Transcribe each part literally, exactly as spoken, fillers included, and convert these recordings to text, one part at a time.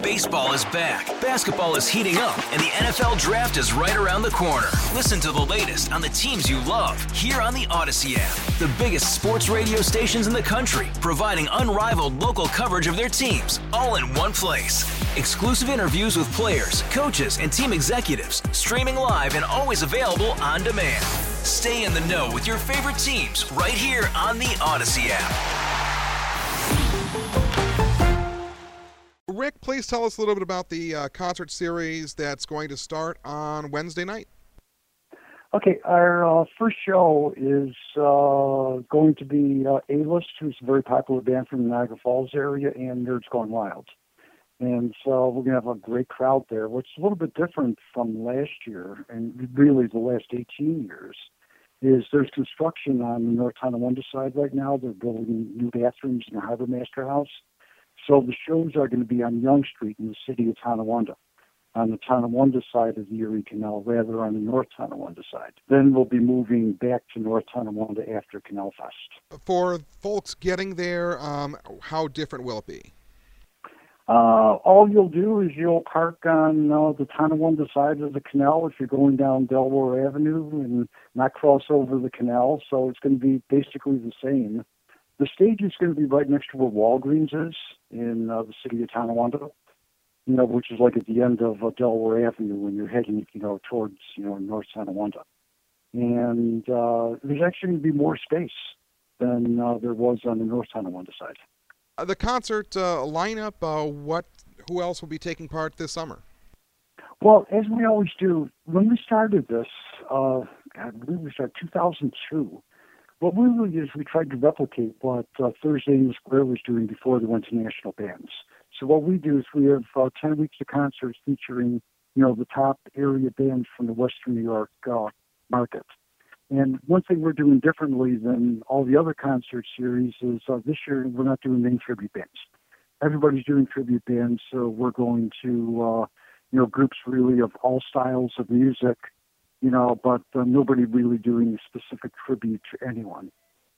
Baseball is back, basketball is heating up, and the N F L Draft is right around the corner. Listen to the latest on the teams you love here on the Odyssey app. The biggest sports radio stations in the country, providing unrivaled local coverage of their teams, all in one place. Exclusive interviews with players, coaches, and team executives, streaming live and always available on demand. Stay in the know with your favorite teams right here on the Odyssey app. Rick, please tell us a little bit about the uh, concert series that's going to start on Wednesday night. Okay, our uh, first show is uh, going to be uh, A-List, who's a very popular band from the Niagara Falls area, and Nerds Gone Wild. And so we're going to have a great crowd there. What's a little bit different from last year, and really the last eighteen years, is there's construction on the North Tonawanda side right now. They're building new bathrooms in the Harbor Master House. So the shows are going to be on Yonge Street in the city of Tonawanda, on the Tonawanda side of the Erie Canal, rather on the North Tonawanda side. Then we'll be moving back to North Tonawanda after Canal Fest. For folks getting there, um, how different will it be? Uh, all you'll do is you'll park on uh, the Tonawanda side of the canal if you're going down Delaware Avenue and not cross over the canal. So it's going to be basically the same. The stage is going to be right next to where Walgreens is in uh, the city of Tonawanda, you know, which is like at the end of uh, Delaware Avenue when you're heading, you know, towards, you know, North Tonawanda. And uh, there's actually going to be more space than uh, there was on the North Tonawanda side. Uh, the concert uh, lineup, uh, what, who else will be taking part this summer? Well, as we always do, when we started this, uh, I believe we started two thousand two. What we really did is we tried to replicate what uh, Thursday in the Square was doing before they went to national bands. So what we do is we have uh, ten weeks of concerts featuring, you know, the top area bands from the Western New York uh, market. And one thing we're doing differently than all the other concert series is uh, this year we're not doing main tribute bands. Everybody's doing tribute bands, so we're going to, uh, you know, groups really of all styles of music, you know, but uh, nobody really doing a specific tribute to anyone.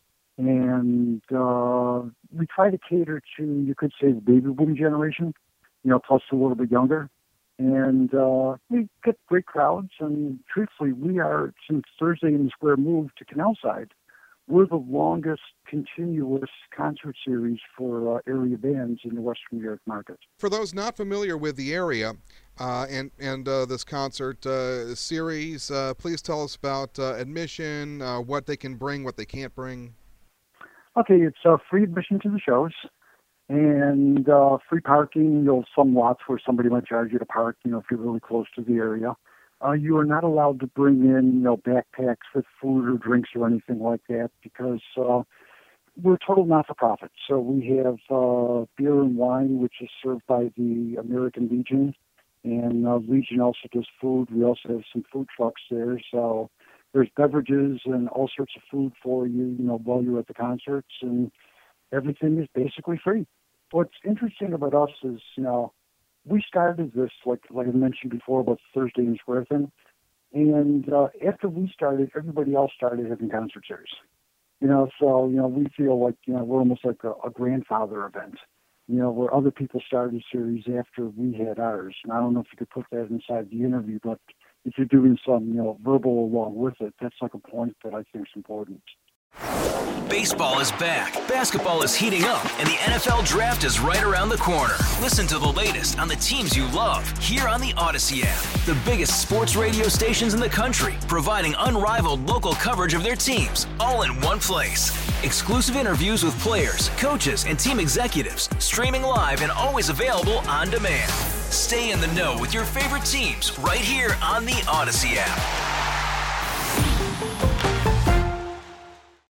And uh, we try to cater to, you could say, the baby boom generation, you know, plus a little bit younger. And uh, we get great crowds. And truthfully, we are, since Thursday in the Square moved to Canal Side, we're the longest continuous concert series for uh, area bands in the Western New York market. For those not familiar with the area uh, and, and uh, this concert uh, series, uh, please tell us about uh, admission, uh, what they can bring, what they can't bring. Okay, it's uh, free admission to the shows and uh, free parking. You know, some lots where somebody might charge you to park, you know, if you're really close to the area. Uh, you are not allowed to bring in, you know, backpacks with food or drinks or anything like that because uh, we're total not-for-profit. So we have uh, beer and wine, which is served by the American Legion, and uh, Legion also does food. We also have some food trucks there, so there's beverages and all sorts of food for you, you know, while you're at the concerts, and everything is basically free. What's interesting about us is, you know, we started this, like like I mentioned before, about the Thursday in the Square thing. And uh, after we started, everybody else started having concert series. You know, so, you know, we feel like, you know, we're almost like a, a grandfather event, you know, where other people started series after we had ours. And I don't know if you could put that inside the interview, but if you're doing some, you know, verbal along with it, that's like a point that I think is important. Baseball is back, basketball is heating up, and the N F L Draft is right around the corner. Listen to the latest on the teams you love here on the Odyssey app. The biggest sports radio stations in the country, providing unrivaled local coverage of their teams, all in one place. Exclusive interviews with players, coaches, and team executives, streaming live and always available on demand. Stay in the know with your favorite teams right here on the Odyssey app.